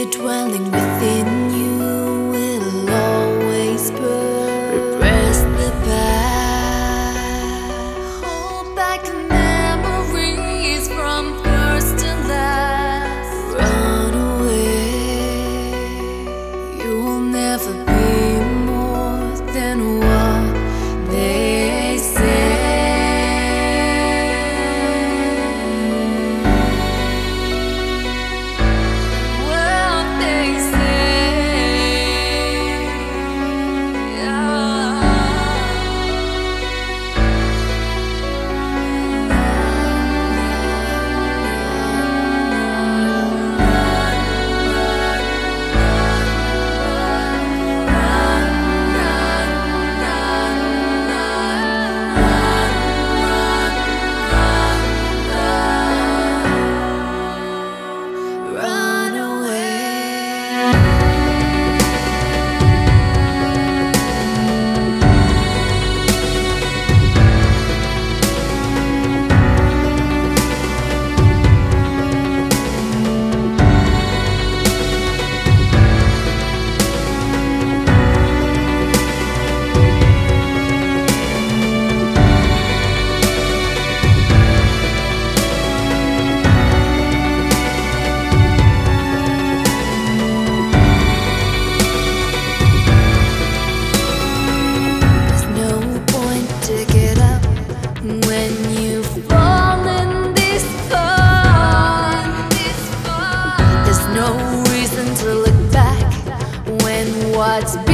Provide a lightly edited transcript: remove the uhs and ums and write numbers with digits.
dwelling within you will always burn. Repress the past. Hold back memories from first to last. Run away. You will never be more than what they say. When you've fallen this far, there's no reason to look back when what's